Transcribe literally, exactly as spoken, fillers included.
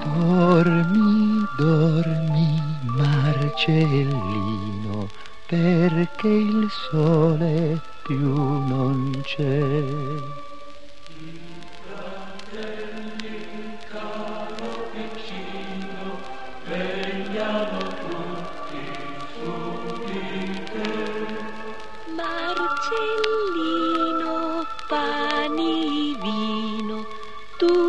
Dormi, dormi, Marcellino, perché il sole più non c'è. I fratelli, caro piccino, vegliano tutti su di te. Marcellino, pani, vino, tu